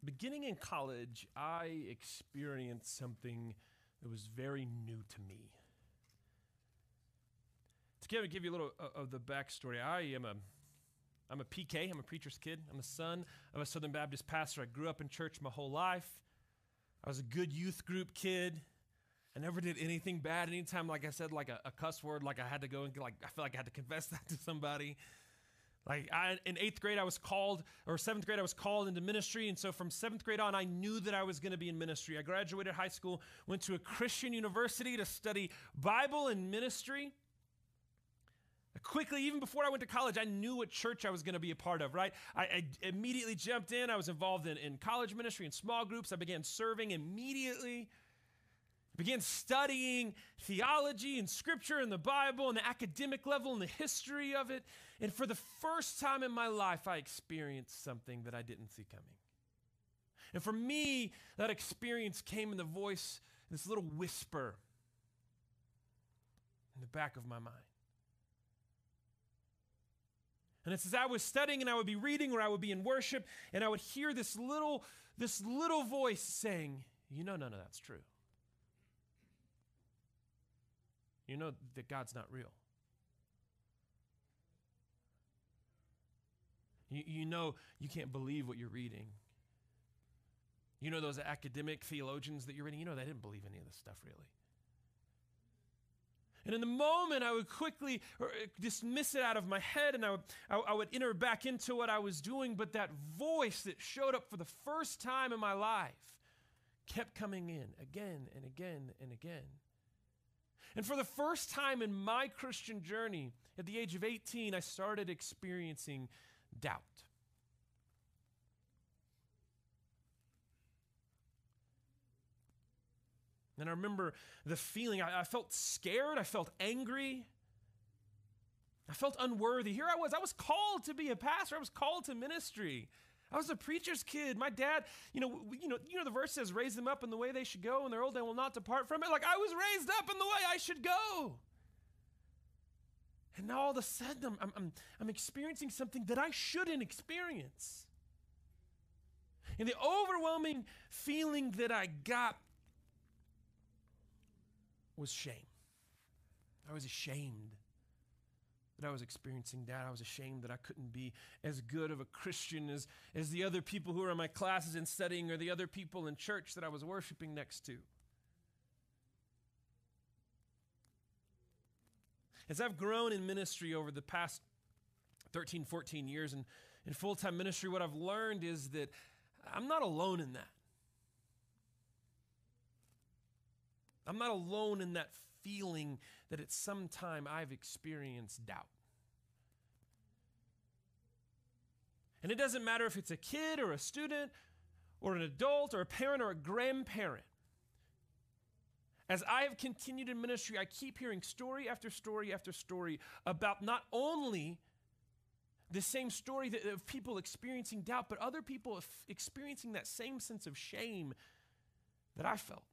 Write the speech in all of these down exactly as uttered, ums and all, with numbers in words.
beginning in college, I experienced something that was very new to me. To give, give you a little uh, of the backstory, I am a, I'm a P K, I'm a preacher's kid. I'm the son of a Southern Baptist pastor. I grew up in church my whole life. I was a good youth group kid. I never did anything bad. Anytime, like I said, like a, a cuss word, like I had to go and like, I feel like I had to confess that to somebody. Like I, in eighth grade, I was called, or seventh grade, I was called into ministry. And so from seventh grade on, I knew that I was going to be in ministry. I graduated high school, went to a Christian university to study Bible and ministry. Quickly, even before I went to college, I knew what church I was going to be a part of, right? I, I immediately jumped in. I was involved in, in college ministry and small groups. I began serving immediately. I began studying theology and scripture and the Bible and the academic level and the history of it. And for the first time in my life, I experienced something that I didn't see coming. And for me, that experience came in the voice, this little whisper in the back of my mind. And it's as I was studying and I would be reading or I would be in worship and I would hear this little, this little voice saying, you know, none of that's true. You know that God's not real. You, you know you can't believe what you're reading. You know those academic theologians that you're reading, you know they didn't believe any of this stuff really. And in the moment, I would quickly dismiss it out of my head and I would, I, I would enter back into what I was doing. But that voice that showed up for the first time in my life kept coming in again and again and again. And for the first time in my Christian journey, at the age of eighteen, I started experiencing doubt. And I remember the feeling, I, I felt scared, I felt angry, I felt unworthy. Here I was, I was called to be a pastor, I was called to ministry. I was a preacher's kid. My dad, you know, we, you know, you know the verse says, raise them up in the way they should go, and they're old, they will not depart from it. Like I was raised up in the way I should go. And now all of a sudden, I'm, I'm, I'm experiencing something that I shouldn't experience. And the overwhelming feeling that I got was shame. I was ashamed that I was experiencing that. I was ashamed that I couldn't be as good of a Christian as, as the other people who were in my classes and studying or the other people in church that I was worshiping next to. As I've grown in ministry over the past thirteen, fourteen years in, in full-time ministry, what I've learned is that I'm not alone in that. I'm not alone in that feeling that at some time I've experienced doubt. And it doesn't matter if it's a kid or a student or an adult or a parent or a grandparent. As I have continued in ministry, I keep hearing story after story after story about not only the same story that, of people experiencing doubt, but other people experiencing that same sense of shame that I felt.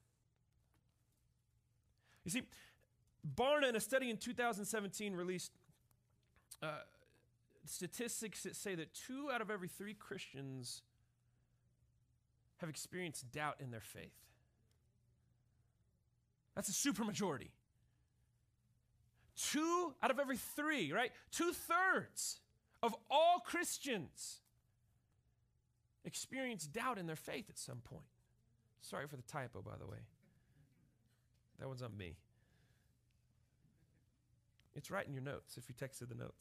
You see, Barna, in a study in two thousand seventeen, released uh, statistics that say that two out of every three Christians have experienced doubt in their faith. That's a supermajority. Two out of every three, right? Two-thirds of all Christians experience doubt in their faith at some point. Sorry for the typo, by the way. That one's on me. It's right in your notes if you texted the notes.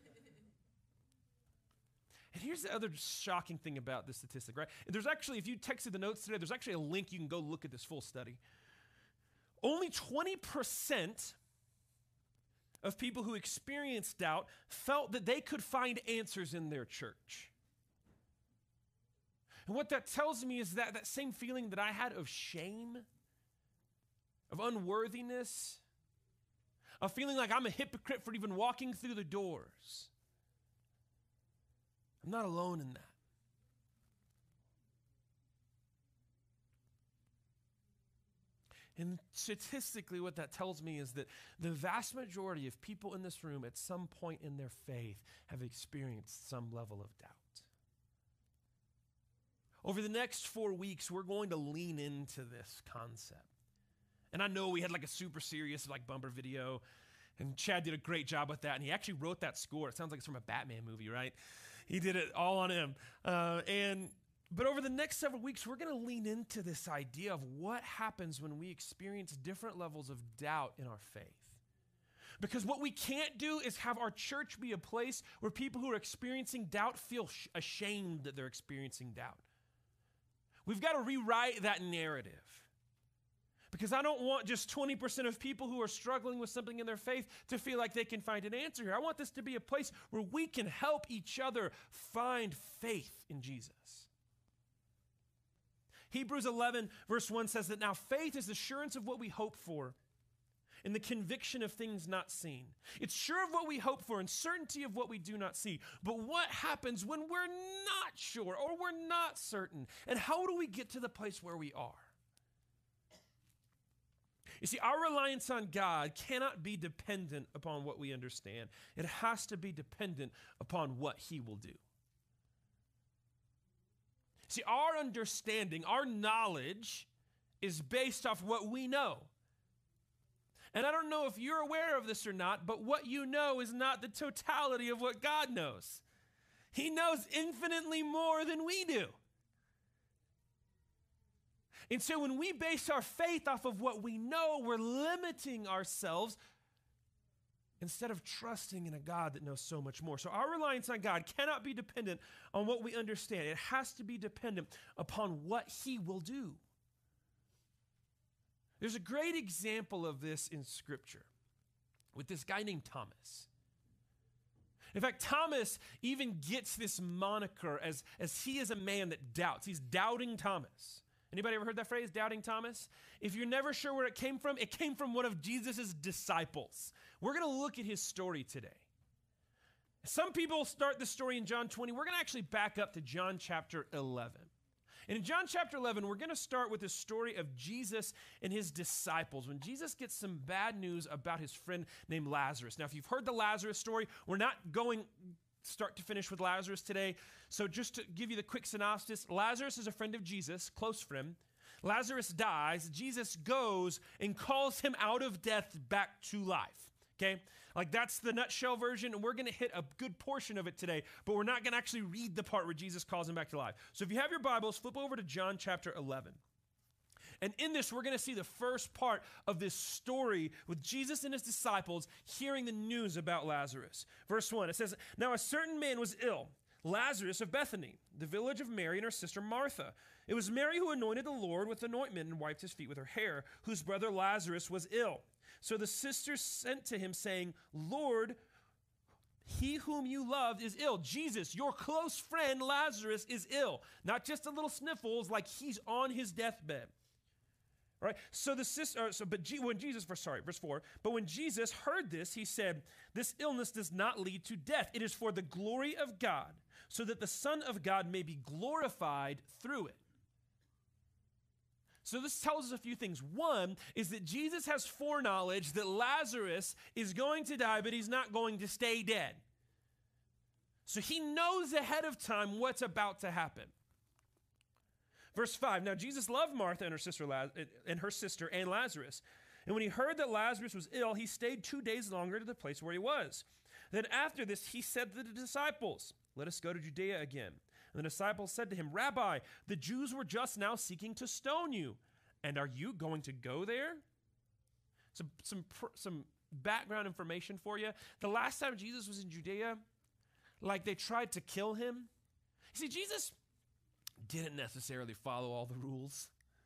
And here's the other shocking thing about this statistic, right? There's actually, if you texted the notes today, there's actually a link you can go look at this full study. Only twenty percent of people who experienced doubt felt that they could find answers in their church. And what that tells me is that that same feeling that I had of shame, of unworthiness, of feeling like I'm a hypocrite for even walking through the doors. I'm not alone in that. And statistically, what that tells me is that the vast majority of people in this room at some point in their faith have experienced some level of doubt. over the next four weeks, we're going to lean into this concept. And I know we had like a super serious like bumper video, and Chad did a great job with that. And he actually wrote that score. It sounds like it's from a Batman movie, right? He did it all on him. Uh, and but over the next several weeks, we're going to lean into this idea of what happens when we experience different levels of doubt in our faith. Because what we can't do is have our church be a place where people who are experiencing doubt feel sh- ashamed that they're experiencing doubt. We've got to rewrite that narrative. Because I don't want just twenty percent of people who are struggling with something in their faith to feel like they can find an answer here. I want this to be a place where we can help each other find faith in Jesus. Hebrews eleven verse one says that now faith is assurance of what we hope for and the conviction of things not seen. It's sure of what we hope for and certainty of what we do not see. But what happens when we're not sure or we're not certain? And how do we get to the place where we are? You see, our reliance on God cannot be dependent upon what we understand. It has to be dependent upon what He will do. See, our understanding, our knowledge is based off what we know. And I don't know if you're aware of this or not, but what you know is not the totality of what God knows. He knows infinitely more than we do. And so when we base our faith off of what we know, we're limiting ourselves instead of trusting in a God that knows so much more. So our reliance on God cannot be dependent on what we understand. It has to be dependent upon what He will do. There's a great example of this in Scripture with this guy named Thomas. In fact, Thomas even gets this moniker as, as he is a man that doubts. He's doubting Thomas. Anybody ever heard that phrase, doubting Thomas? If you're never sure where it came from, it came from one of Jesus' disciples. We're going to look at his story today. Some people start the story in John twenty. We're going to actually back up to John chapter eleven. And in John chapter eleven, we're going to start with the story of Jesus and his disciples when Jesus gets some bad news about his friend named Lazarus. Now, if you've heard the Lazarus story, we're not going start to finish with Lazarus today. So just to give you the quick synopsis, Lazarus is a friend of Jesus, close friend. Lazarus dies. Jesus goes and calls him out of death back to life. Okay? Like that's the nutshell version, and we're going to hit a good portion of it today, but we're not going to actually read the part where Jesus calls him back to life. So if you have your Bibles, flip over to John chapter eleven. And in this, we're going to see the first part of this story with Jesus and his disciples hearing the news about Lazarus. Verse one, it says, "Now a certain man was ill, Lazarus of Bethany, the village of Mary and her sister Martha. It was Mary who anointed the Lord with ointment and wiped his feet with her hair, whose brother Lazarus was ill. So the sisters sent to him, saying, 'Lord, he whom you loved is ill.'" Jesus, your close friend Lazarus, is ill. Not just a little sniffles, like he's on his deathbed. Right? So the sister, so but G, when Jesus, verse sorry, verse four. "But when Jesus heard this, he said, 'This illness does not lead to death. It is for the glory of God, so that the Son of God may be glorified through it.'" So this tells us a few things. One is that Jesus has foreknowledge that Lazarus is going to die, but he's not going to stay dead. So he knows ahead of time what's about to happen. Verse five, "Now Jesus loved Martha and her sister Laz- and her sister and Lazarus. And when he heard that Lazarus was ill, he stayed two days longer to the place where he was. Then after this, he said to the disciples, 'Let us go to Judea again.' And the disciples said to him, 'Rabbi, the Jews were just now seeking to stone you. And are you going to go there?'" Some, some, some background information for you. The last time Jesus was in Judea, like they tried to kill him. You see, Jesus didn't necessarily follow all the rules.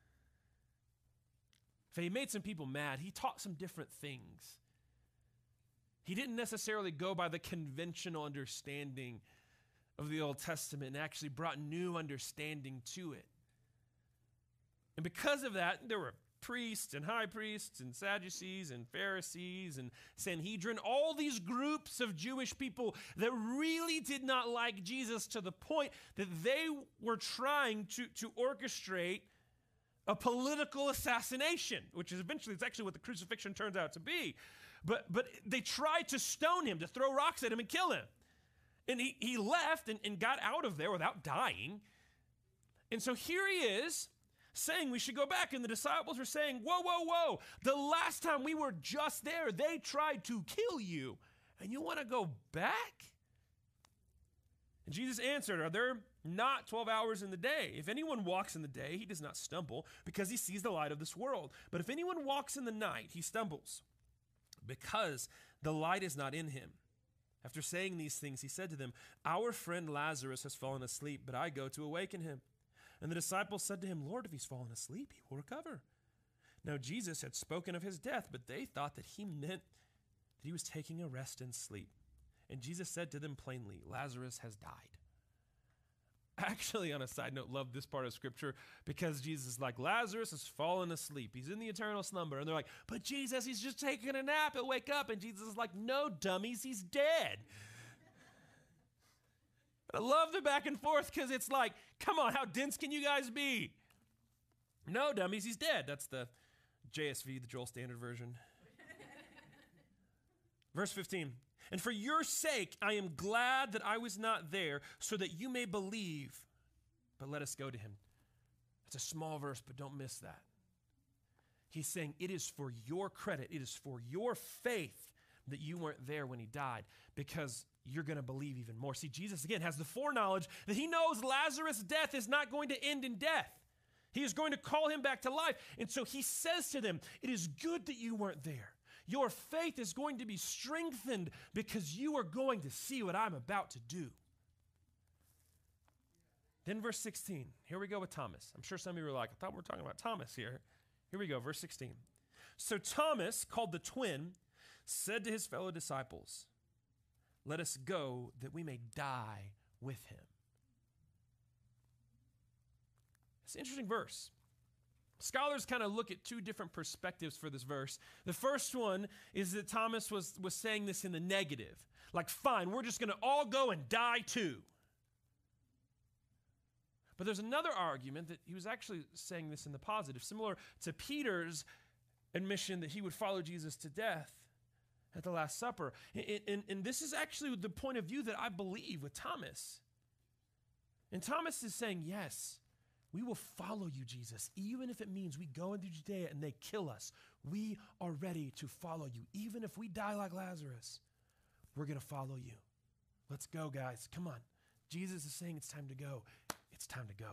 If he made some people mad, he taught some different things. He didn't necessarily go by the conventional understanding of the Old Testament and actually brought new understanding to it. And because of that, there were priests and high priests and Sadducees and Pharisees and Sanhedrin, all these groups of Jewish people that really did not like Jesus to the point that they were trying to, to orchestrate a political assassination, which is eventually, it's actually what the crucifixion turns out to be. But, but they tried to stone him, to throw rocks at him and kill him. And he, he left and, and got out of there without dying. And so here he is saying we should go back. And the disciples are saying, whoa, whoa, whoa. The last time we were just there, they tried to kill you. And you want to go back? And Jesus answered, are there not twelve hours in the day? If anyone walks in the day, he does not stumble because he sees the light of this world. But if anyone walks in the night, he stumbles because the light is not in him. After saying these things, he said to them, our friend Lazarus has fallen asleep, but I go to awaken him. And the disciples said to him, Lord, if he's fallen asleep, he will recover. Now Jesus had spoken of his death, but they thought that he meant that he was taking a rest and sleep. And Jesus said to them plainly, Lazarus has died. Actually, on a side note, love this part of scripture because Jesus is like, Lazarus has fallen asleep. He's in the eternal slumber. And they're like, but Jesus, he's just taking a nap. He'll wake up. And Jesus is like, no, dummies, he's dead. But I love the back and forth because it's like, come on, how dense can you guys be? No, dummies, he's dead. That's the J S V, the Joel Standard Version. Verse fifteen. And for your sake, I am glad that I was not there so that you may believe. But let us go to him. It's a small verse, but don't miss that. He's saying it is for your credit. It is for your faith that you weren't there when he died because you're going to believe even more. See, Jesus, again, has the foreknowledge that he knows Lazarus' death is not going to end in death. He is going to call him back to life. And so he says to them, it is good that you weren't there. Your faith is going to be strengthened because you are going to see what I'm about to do. Then verse sixteen, here we go with Thomas. I'm sure some of you were like, I thought we were talking about Thomas here. Here we go, verse sixteen. So Thomas, called the twin, said to his fellow disciples, let us go that we may die with him. It's an interesting verse. Scholars kind of look at two different perspectives for this verse. The first one is that Thomas was, was saying this in the negative. Like, fine, we're just going to all go and die too. But there's another argument that he was actually saying this in the positive, similar to Peter's admission that he would follow Jesus to death at the Last Supper. And, and, and this is actually the point of view that I believe with Thomas. And Thomas is saying, yes, we will follow you, Jesus, even if it means we go into Judea and they kill us. We are ready to follow you. Even if we die like Lazarus, we're going to follow you. Let's go, guys. Come on. Jesus is saying it's time to go. It's time to go.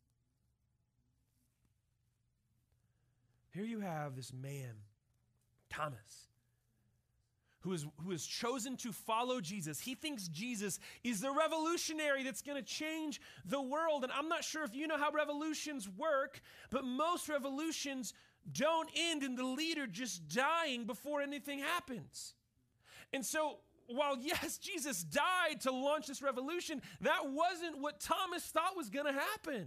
Here you have this man, Thomas, who is who has chosen to follow Jesus. He thinks Jesus is the revolutionary that's going to change the world. And I'm not sure if you know how revolutions work, but most revolutions don't end in the leader just dying before anything happens. And so while, yes, Jesus died to launch this revolution, that wasn't what Thomas thought was going to happen.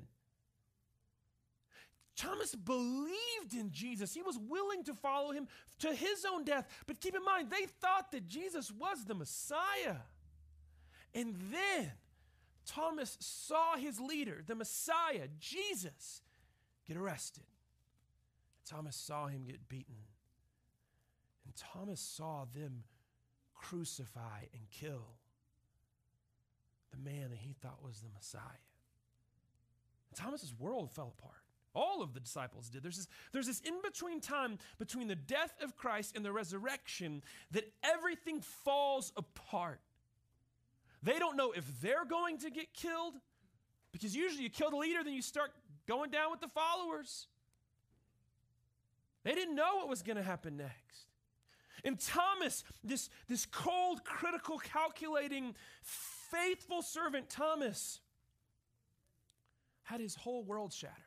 Thomas believed in Jesus. He was willing to follow him to his own death. But keep in mind, they thought that Jesus was the Messiah. And then Thomas saw his leader, the Messiah, Jesus, get arrested. Thomas saw him get beaten. And Thomas saw them crucify and kill the man that he thought was the Messiah. And Thomas's world fell apart. All of the disciples did. There's this, there's this in-between time between the death of Christ and the resurrection that everything falls apart. They don't know if they're going to get killed, because usually you kill the leader, then you start going down with the followers. They didn't know what was going to happen next. And Thomas, this, this cold, critical, calculating, faithful servant Thomas, had his whole world shattered.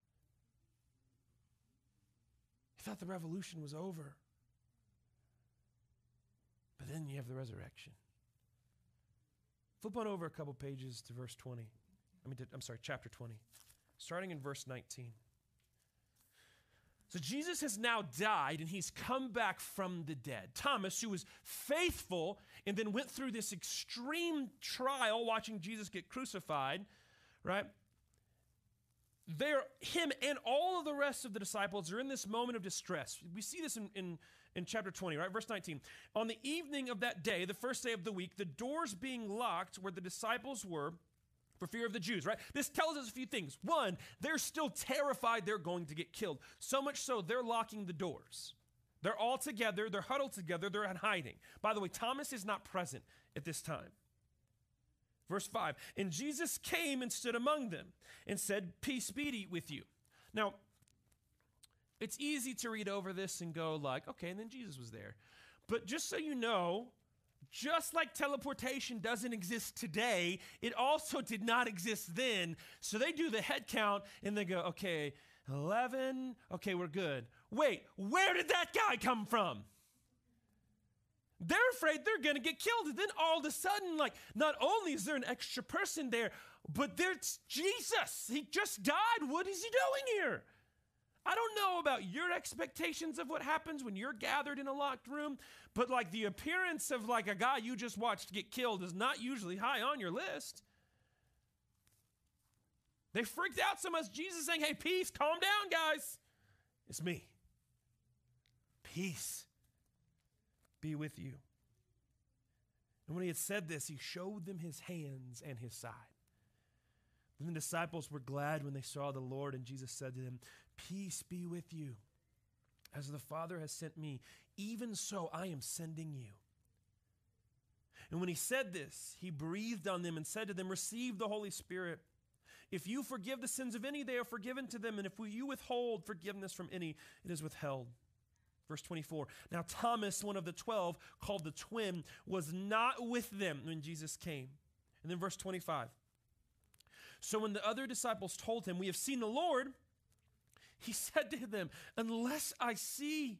He thought the revolution was over. But then you have the resurrection. Flip on over a couple pages to verse twenty. I mean, to, I'm sorry, chapter twenty. Starting in verse nineteen. So Jesus has now died and he's come back from the dead. Thomas, who was faithful and then went through this extreme trial watching Jesus get crucified, right? There, him and all of the rest of the disciples are in this moment of distress. We see this in, in, in chapter twenty, right? Verse nineteen. On the evening of that day, the first day of the week, the doors being locked where the disciples were, for fear of the Jews, right? This tells us a few things. One, they're still terrified they're going to get killed. So much so, they're locking the doors. They're all together. They're huddled together. They're in hiding. By the way, Thomas is not present at this time. Verse five, and Jesus came and stood among them and said, peace be with you. Now, it's easy to read over this and go like, okay, and then Jesus was there. But just so you know, just like teleportation doesn't exist today, it also did not exist then. So they do the head count and they go, okay, eleven, okay, we're good. Wait, where did that guy come from? They're afraid they're going to get killed. And then all of a sudden, like, not only is there an extra person there, but there's Jesus. He just died. What is he doing here? I don't know about your expectations of what happens when you're gathered in a locked room, but like the appearance of like a guy you just watched get killed is not usually high on your list. They freaked out so much, Jesus saying, hey, peace, calm down, guys. It's me. Peace be with you. And when he had said this, he showed them his hands and his side. Then the disciples were glad when they saw the Lord, and Jesus said to them, peace be with you. As the Father has sent me, even so I am sending you. And when he said this, he breathed on them and said to them, receive the Holy Spirit. If you forgive the sins of any, they are forgiven to them. And if you withhold forgiveness from any, it is withheld. Verse twenty-four, now Thomas, one of the twelve, called the twin, was not with them when Jesus came. And then verse twenty-five, so when the other disciples told him, we have seen the Lord, he said to them, unless I see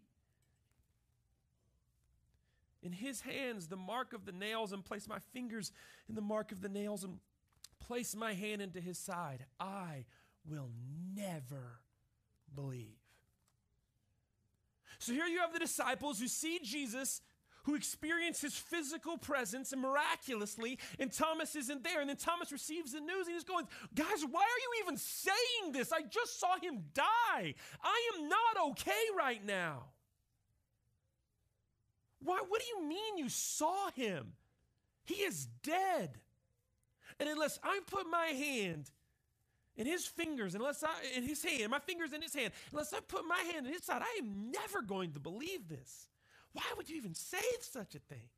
in his hands the mark of the nails and place my fingers in the mark of the nails and place my hand into his side, I will never believe. So here you have the disciples who see Jesus, who experience his physical presence and miraculously, and Thomas isn't there. And then Thomas receives the news and he's going, guys, why are you even saying this? I just saw him die. I am not okay right now. Why? What do you mean you saw him? He is dead. And unless I put my hand in his fingers, unless I, in his hand, my fingers in his hand, unless I put my hand in his side, I am never going to believe this. Why would you even say such a thing?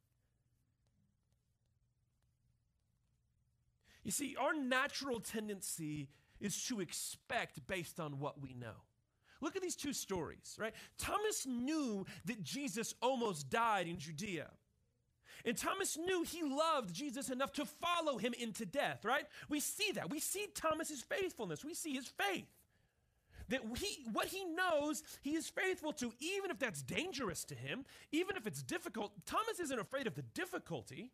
You see, our natural tendency is to expect based on what we know. Look at these two stories, right? Thomas knew that Jesus almost died in Judea. And Thomas knew he loved Jesus enough to follow him into death, right? We see that. We see Thomas's faithfulness. We see his faith. That he, what he knows, he is faithful to, even if that's dangerous to him, even if it's difficult. Thomas isn't afraid of the difficulty.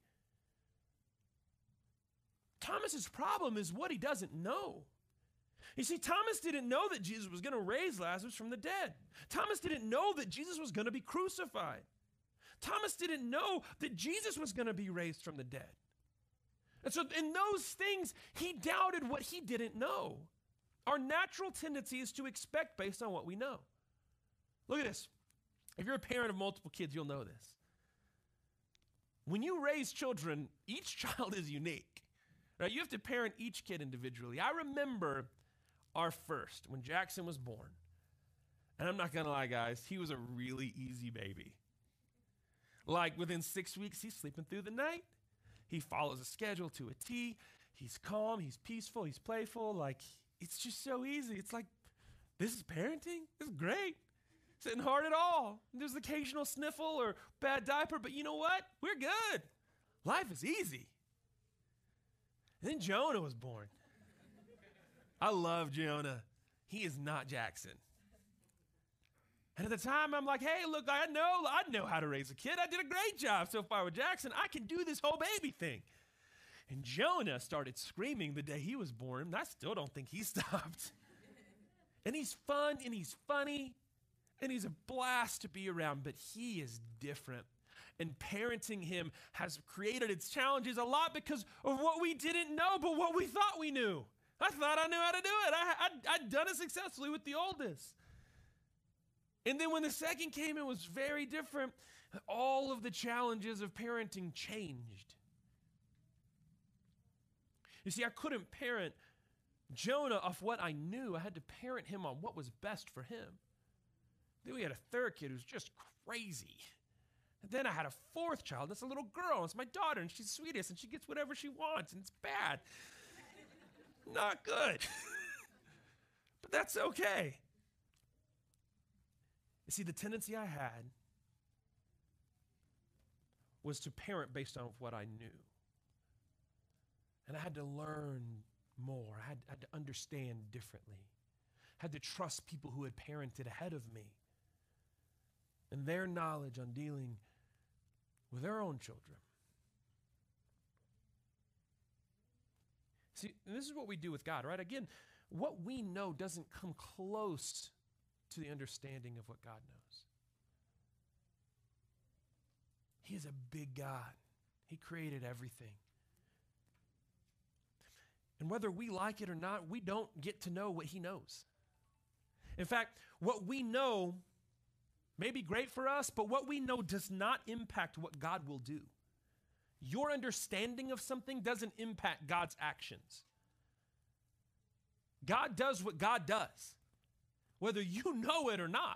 Thomas's problem is what he doesn't know. You see, Thomas didn't know that Jesus was going to raise Lazarus from the dead. Thomas didn't know that Jesus was going to be crucified. Thomas didn't know that Jesus was going to be raised from the dead. And so in those things, he doubted what he didn't know. Our natural tendency is to expect based on what we know. Look at this. If you're a parent of multiple kids, you'll know this. When you raise children, each child is unique. Right? You have to parent each kid individually. I remember our first, when Jackson was born. And I'm not going to lie, guys, he was a really easy baby. Like within six weeks, he's sleeping through the night. He follows a schedule to a T. He's calm, he's peaceful, he's playful. Like, it's just so easy. It's like, this is parenting? This is great. It's not hard at all. There's occasional sniffle or bad diaper, but you know what? We're good. Life is easy. And then Jonah was born. I love Jonah. He is not Jackson. And at the time, I'm like, hey, look, I know, I know how to raise a kid. I did a great job so far with Jackson. I can do this whole baby thing. And Jonah started screaming the day he was born, and I still don't think he stopped. And he's fun, and he's funny, and he's a blast to be around, but he is different. And parenting him has created its challenges a lot because of what we didn't know, but what we thought we knew. I thought I knew how to do it. I, I, I'd done it successfully with the oldest. And then when the second came, it was very different. All of the challenges of parenting changed. You see, I couldn't parent Jonah off what I knew. I had to parent him on what was best for him. Then we had a third kid who's just crazy. And then I had a fourth child. That's a little girl. It's my daughter, and she's the sweetest, and she gets whatever she wants, and it's bad. Not good. But that's okay. You see, the tendency I had was to parent based on what I knew. And I had to learn more. I had, I had to understand differently. I had to trust people who had parented ahead of me and their knowledge on dealing with their own children. See, and this is what we do with God, right? Again, what we know doesn't come close to the understanding of what God knows. He is a big God. He created everything. And whether we like it or not, we don't get to know what he knows. In fact, what we know may be great for us, but what we know does not impact what God will do. Your understanding of something doesn't impact God's actions. God does what God does, whether you know it or not.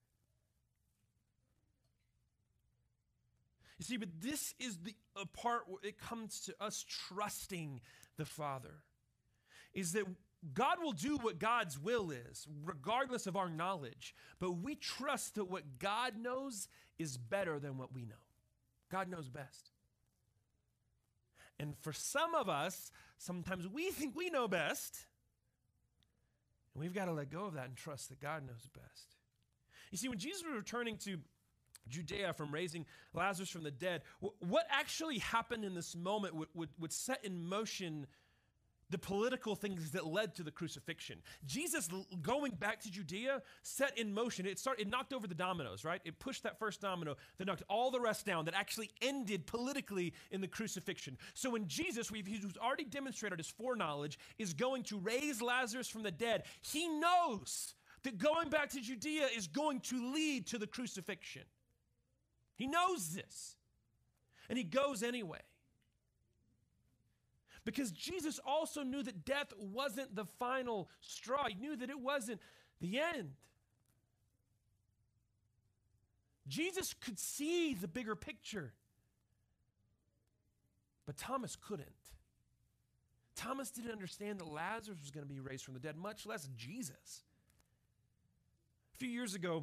You see, but this is the a part where it comes to us trusting the Father, is that God will do what God's will is, regardless of our knowledge, but we trust that what God knows is better than what we know. God knows best. And for some of us, sometimes we think we know best, and we've got to let go of that and trust that God knows best. You see, when Jesus was returning to Judea from raising Lazarus from the dead, what actually happened in this moment would, would, would set in motion the political things that led to the crucifixion. Jesus going back to Judea set in motion. It started, it knocked over the dominoes, right? It pushed that first domino that knocked all the rest down, that actually ended politically in the crucifixion. So when Jesus, we've, who's already demonstrated his foreknowledge, is going to raise Lazarus from the dead, he knows that going back to Judea is going to lead to the crucifixion. He knows this, and he goes anyway. Because Jesus also knew that death wasn't the final straw. He knew that it wasn't the end. Jesus could see the bigger picture, but Thomas couldn't. Thomas didn't understand that Lazarus was going to be raised from the dead, much less Jesus. A few years ago,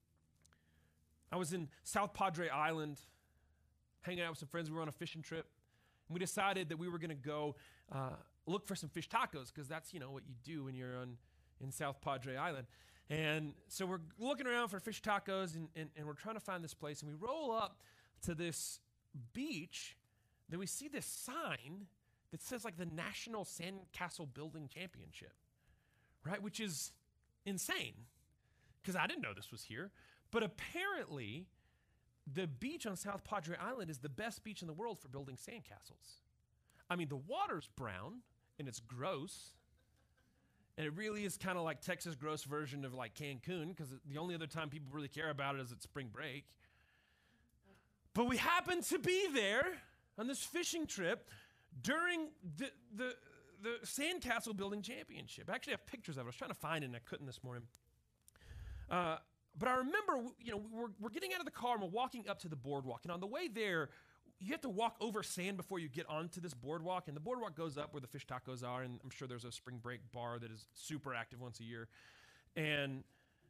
I was in South Padre Island, hanging out with some friends. We were on a fishing trip. And we decided that we were going to go uh, look for some fish tacos, because that's, you know, what you do when you're on in South Padre Island. And so we're looking around for fish tacos, and, and, and we're trying to find this place. And we roll up to this beach. Then we see this sign that says, like, the National Sandcastle Building Championship, right? Which is insane, because I didn't know this was here. But apparently, the beach on South Padre Island is the best beach in the world for building sandcastles. I mean, the water's brown, and it's gross. And it really is kind of like Texas gross version of like Cancun, because the only other time people really care about it is at spring break. But we happened to be there on this fishing trip during the, the, the sandcastle building championship. I actually have pictures of it. I was trying to find it, and I couldn't this morning. Uh, But I remember, you know, we're, we're getting out of the car and we're walking up to the boardwalk. And on the way there, you have to walk over sand before you get onto this boardwalk. And the boardwalk goes up where the fish tacos are. And I'm sure there's a spring break bar that is super active once a year. And,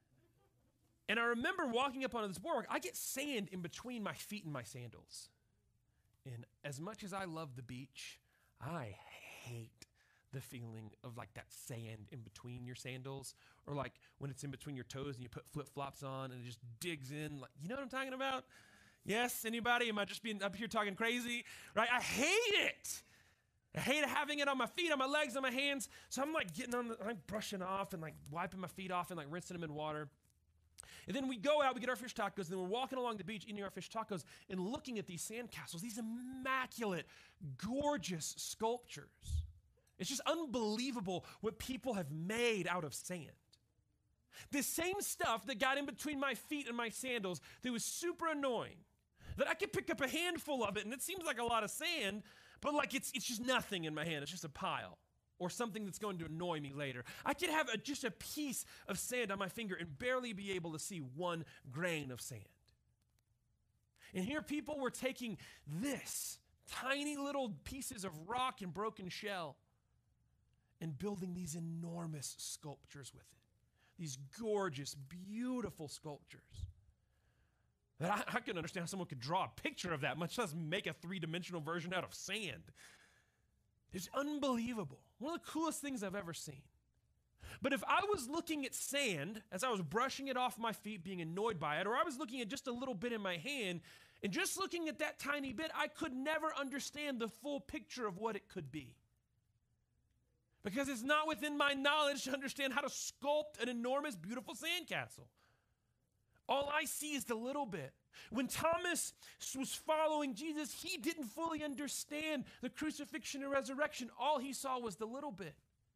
and I remember walking up onto this boardwalk. I get sand in between my feet and my sandals. And as much as I love the beach, I hate the feeling of like that sand in between your sandals, or like when it's in between your toes and you put flip-flops on and it just digs in. Like, you know what I'm talking about? Yes, anybody? Am I just being up here talking crazy? Right? I hate it. I hate having it on my feet, on my legs, on my hands. So I'm like getting on, the, I'm brushing off and like wiping my feet off and like rinsing them in water. And then we go out, we get our fish tacos, and then we're walking along the beach eating our fish tacos and looking at these sandcastles, these immaculate, gorgeous sculptures. It's just unbelievable what people have made out of sand. The same stuff that got in between my feet and my sandals that was super annoying, that I could pick up a handful of it, and it seems like a lot of sand, but like it's, it's just nothing in my hand. It's just a pile or something that's going to annoy me later. I could have a, just a piece of sand on my finger and barely be able to see one grain of sand. And here people were taking this tiny little pieces of rock and broken shell and building these enormous sculptures with it. These gorgeous, beautiful sculptures. That I, I can understand how someone could draw a picture of that, much less make a three-dimensional version out of sand. It's unbelievable. One of the coolest things I've ever seen. But if I was looking at sand as I was brushing it off my feet, being annoyed by it, or I was looking at just a little bit in my hand, and just looking at that tiny bit, I could never understand the full picture of what it could be. Because it's not within my knowledge to understand how to sculpt an enormous, beautiful sandcastle. All I see is the little bit. When Thomas was following Jesus, he didn't fully understand the crucifixion and resurrection. All he saw was the little bit.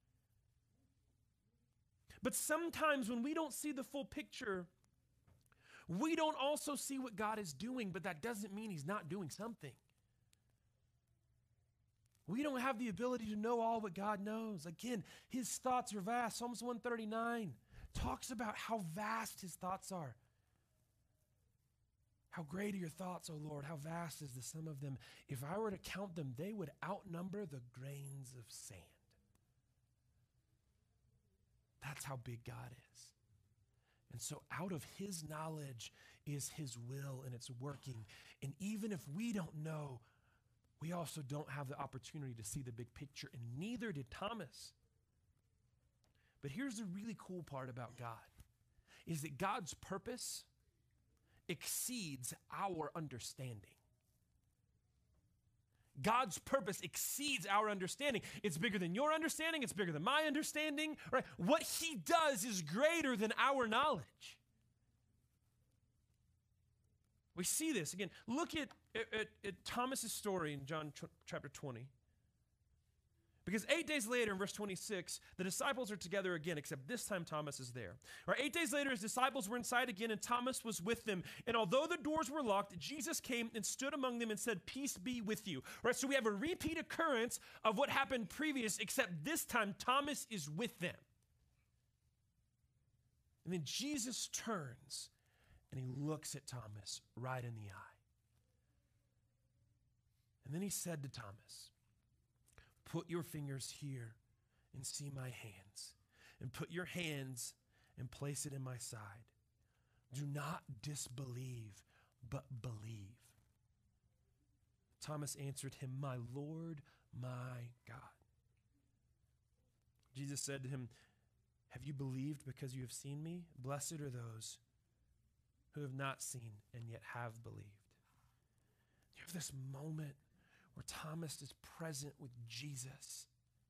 But sometimes when we don't see the full picture, we don't also see what God is doing, but that doesn't mean he's not doing something. We don't have the ability to know all what God knows. Again, his thoughts are vast. Psalms one thirty-nine talks about how vast his thoughts are. How great are your thoughts, O Lord? How vast is the sum of them? If I were to count them, they would outnumber the grains of sand. That's how big God is. And so out of his knowledge is his will, and it's working. And even if we don't know, we also don't have the opportunity to see the big picture, and neither did Thomas. But here's the really cool part about God, is that God's purpose exceeds our understanding. God's purpose exceeds our understanding. It's bigger than your understanding. It's bigger than my understanding. Right? What he does is greater than our knowledge. We see this. Again, look at, at, at Thomas's story in John ch- chapter twenty. Because eight days later, in verse twenty-six, the disciples are together again, except this time Thomas is there. Right, eight days later, his disciples were inside again, and Thomas was with them. And although the doors were locked, Jesus came and stood among them and said, "Peace be with you." Right, so we have a repeat occurrence of what happened previous, except this time Thomas is with them. And then Jesus turns and he looks at Thomas right in the eye. And then he said to Thomas, "Put your fingers here and see my hands, and put your hands and place it in my side. Do not disbelieve, but believe." Thomas answered him, "My Lord, my God." Jesus said to him, "Have you believed because you have seen me? Blessed are those who have not seen and yet have believed." You have this moment where Thomas is present with Jesus.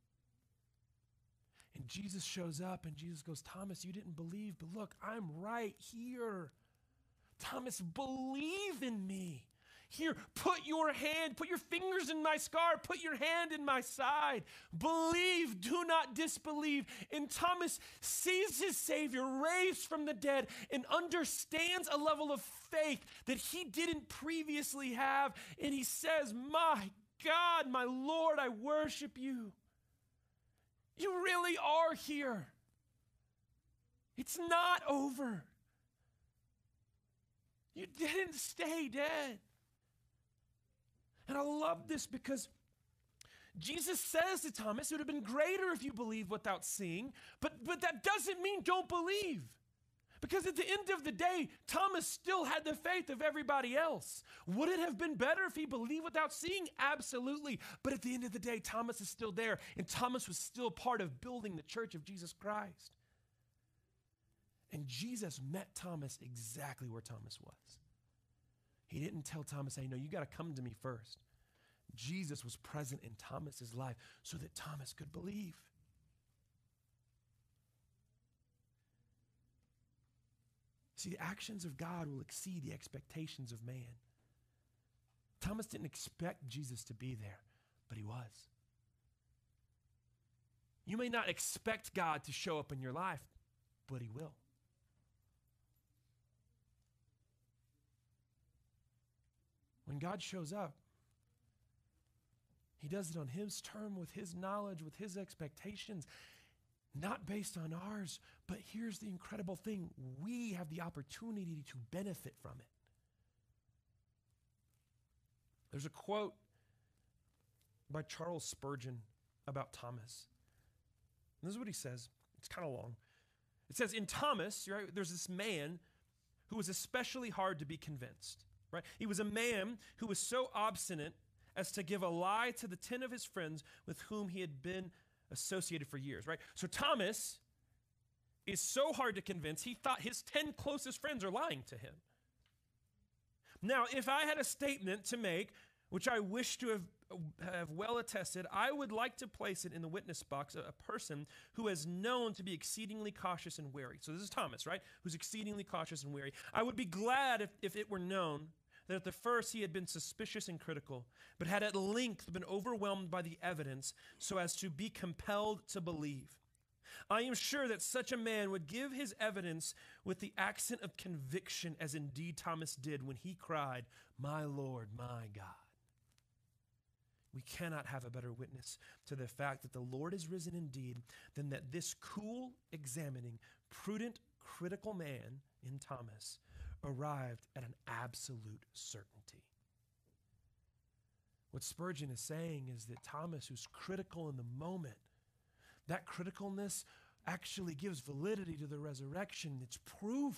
And Jesus shows up and Jesus goes, "Thomas, you didn't believe, but look, I'm right here. Thomas, believe in me. Here, put your hand, put your fingers in my scar, put your hand in my side. Believe, do not disbelieve." And Thomas sees his Savior raised from the dead and understands a level of faith that he didn't previously have. And he says, "My God, my Lord, I worship you. You really are here. It's not over. You didn't stay dead." And I love this because Jesus says to Thomas, it would have been greater if you believed without seeing, but, but that doesn't mean don't believe. Because at the end of the day, Thomas still had the faith of everybody else. Would it have been better if he believed without seeing? Absolutely. But at the end of the day, Thomas is still there, and Thomas was still part of building the church of Jesus Christ. And Jesus met Thomas exactly where Thomas was. He didn't tell Thomas, "Hey, no, you got to come to me first." Jesus was present in Thomas's life so that Thomas could believe. See, the actions of God will exceed the expectations of man. Thomas didn't expect Jesus to be there, but he was. You may not expect God to show up in your life, but he will. When God shows up, He does it on his term, with his knowledge, with his expectations, not based on ours. But here's the incredible thing. We have the opportunity to benefit from it. There's a quote by Charles Spurgeon about Thomas. And this is what he says. It's kind of long. It says, in Thomas, right, there's this man who was especially hard to be convinced. Right? He was a man who was so obstinate as to give a lie to the ten of his friends with whom he had been associated for years. Right? So Thomas is so hard to convince, he thought his ten closest friends are lying to him. Now, if I had a statement to make, which I wish to have, have well attested, I would like to place it in the witness box, a, a person who is known to be exceedingly cautious and wary. So this is Thomas, right? Who's exceedingly cautious and wary. I would be glad if, if it were known that at the first he had been suspicious and critical, but had at length been overwhelmed by the evidence so as to be compelled to believe. I am sure that such a man would give his evidence with the accent of conviction, as indeed Thomas did when he cried, "My Lord, my God." We cannot have a better witness to the fact that the Lord is risen indeed than that this cool, examining, prudent, critical man in Thomas arrived at an absolute certainty. What Spurgeon is saying is that Thomas, who's critical in the moment, that criticalness actually gives validity to the resurrection. It's proof.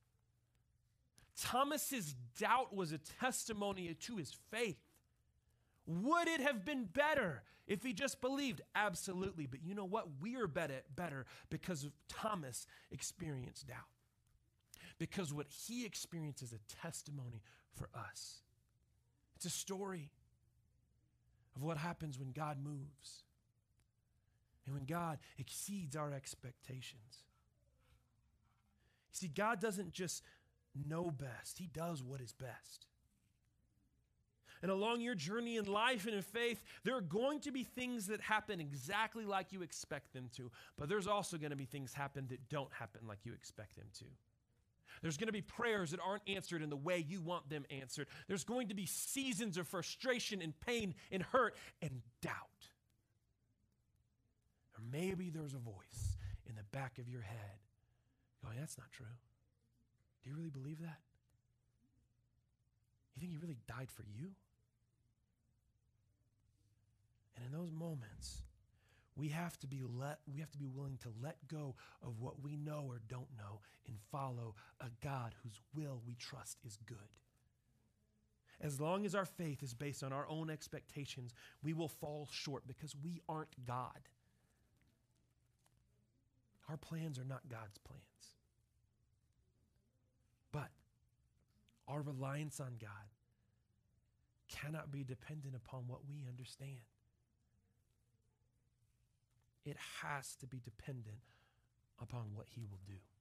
Thomas's doubt was a testimony to his faith. Would it have been better if he just believed? Absolutely. But you know what? We are better, better because of Thomas experienced doubt. Because what he experienced is a testimony for us. It's a story of what happens when God moves and when God exceeds our expectations. You see, God doesn't just know best. He does what is best. And along your journey in life and in faith, there are going to be things that happen exactly like you expect them to. But there's also going to be things happen that don't happen like you expect them to. There's going to be prayers that aren't answered in the way you want them answered. There's going to be seasons of frustration and pain and hurt and doubt. Or maybe there's a voice in the back of your head going, "That's not true. Do you really believe that? You think he really died for you?" And in those moments, we have to be let we have to be willing to let go of what we know or don't know and follow a God whose will we trust is good. As long as our faith is based on our own expectations, we will fall short because we aren't God. Our plans are not God's plans. But our reliance on God cannot be dependent upon what we understand. It has to be dependent upon what he will do.